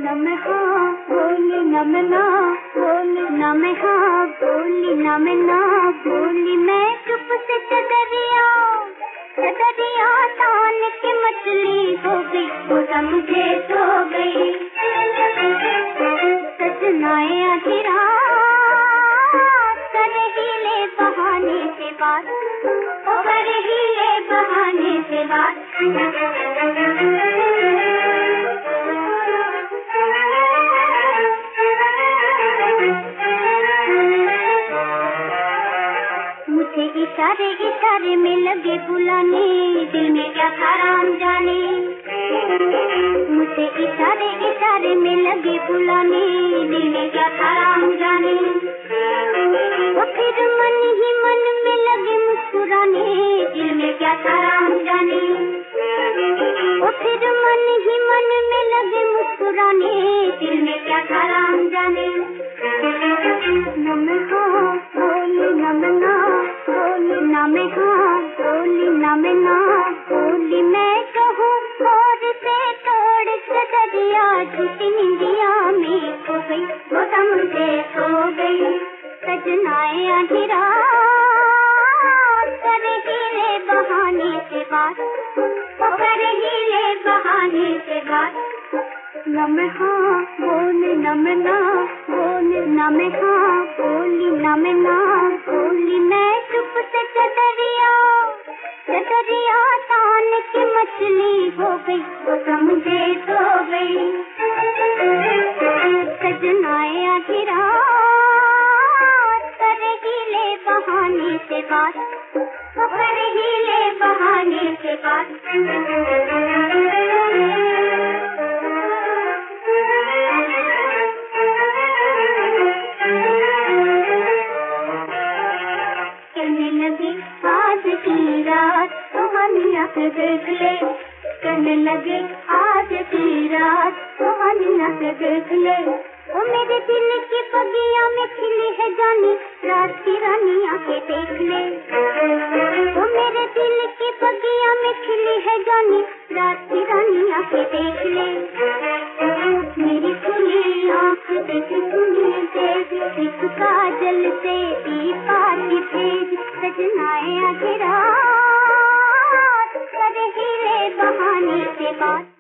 न मैं हाँ बोली न मैं ना बोली, न मैं हाँ बोली न मैं ना बोली। मैं चुप से चदरिया तान के मछली हो गई, वो समझे सो गई। सजनाए आधी रात कर ही ले बहाने से बात, कर ही ले बहाने से बात। मुझे इशारे इशारे में लगे बुलाने, दिल में क्या था राम जाने। मुझे इशारे इशारे में लगे बुलाने, दिल में क्या था राम जाने। वो फिर मन ही मन में लगे मुस्कुराने, दिल में क्या था राम जाने। वो फिर मन ही मन में लगे मुस्कुराने, दिल में क्या था राम जाने। न मैं हाँ बोली न मैं ना बोली, न मैं हाँ बोली न मैं ना बोली। मैं कहूँ और से तोड़ के दरिया, झूठी निंदिया में खो गई, वो समझे सो गई। सजनाए आधी रात कर ही ले बहाने से बात, कर ही ले बहाने से बात। न मैं हाँ बोली न मैं ना बोली, न मैं हाँ बोली न मैं ना बोली। मैं चुप से चदरिया तान की मछली हो गई, वो समझे सो गई। सजनाए आधी रात कर ही ले बहाने से बात, कर ही ले बहाने से बात। कहने लगे आज की रात तुम्हारी आंखें देख ले, कहने लगे आज की रात तुम्हारी आंखें देख ले। वो मेरे दिल की बगिया में खिली है जानी, रात की रानी आंखें देख ले। वो मेरे दिल की बगिया में खिली है जानी, रात की रानी आंखें देख ले। मेरी खुली आंख देख सुनी तेज, एक काजल से दीपा की तेज। सजनाए आधी रात कर ही ले बहाने से बात।